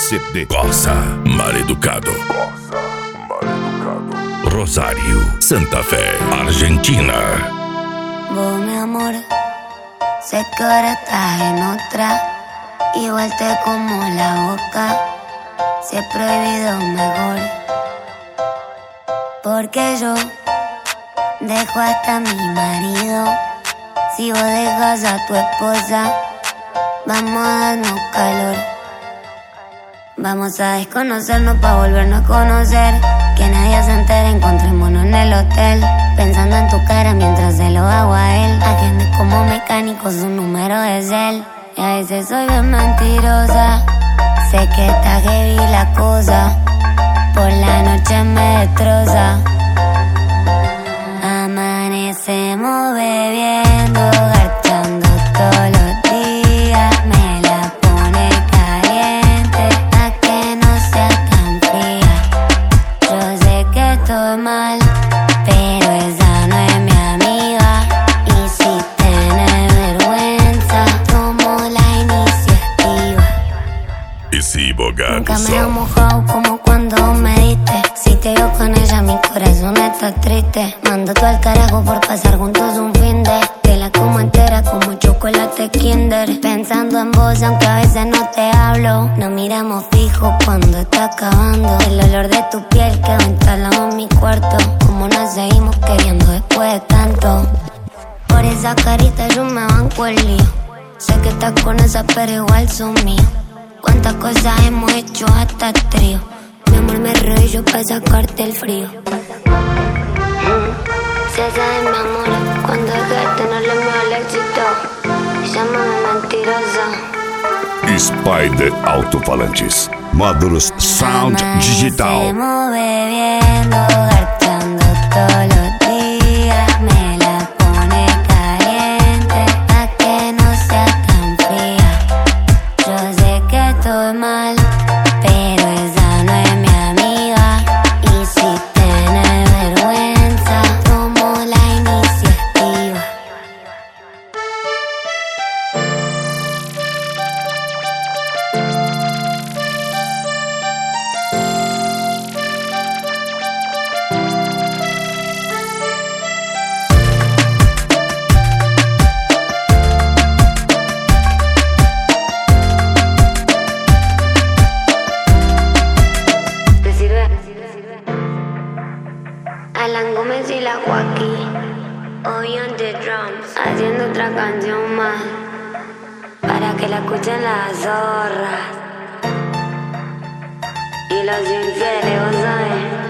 CD. Corsa Maleducado. Rosario, Santa Fe, Argentina. Vos, mi amor, sé que ahora estás en otra. Igual te como la boca, si es prohibido mejor. Porque yo dejo hasta a mi marido. Si vos dejas a tu esposa, vamos a darnos calor. Vamos a desconocernos pa' volvernos a conocer. Que nadie se entere, encontrémonos en el hotel. Pensando en tu cara mientras se lo hago a él. Agende como mecánico, su número es él. Y a veces soy bien mentirosa. Sé que está heavy la cosa. Por la noche me destroza. Amanecemos bebiendo, garchando todos los días. Me la pone caliente, pa' que no sea tan fría. Yo sé que estoy mal, pero esa no es mi amiga. Y si tienes vergüenza, tomo la iniciativa. Y si bogado Nunca me he mojado como cuando me diste. Si te veo con ella, mi corazón está triste. Mando todo al carajo por pasar juntos un fin de. Te la como entera como chocolate Kinder. Pensando en vos, aunque a veces no te hablo. Nos miramos fijo cuando está acabando. El olor de tu piel quedó instalado en mi cuarto. Como nos seguimos queriendo después de tanto. Por esa carita yo me banco el lío. Sé que estás con esa, pero igual son míos. Cuántas cosas hemos hecho hasta trío. Mi amor, me rollo pa' sacarte el frío. Se sabe, mi amor, cuando deje de tenerle miedo al éxito. Llámame mentirosa. Spider Alto-Falantes. Módulos Sound Digital. Amanecemos bebiendo, garchando todos los días. Me la pone caliente, pa' que no sea tan fría. Yo sé que estoy mal, pero esa no es mi amiga. Y si tienes vergüenza, tomo la iniciativa. ¿Te sirve? Alan Gómez y la Joaquín, hoy on the drums, haciendo otra canción más, para que la escuchen las zorras y los infieles, ¿vos sabes?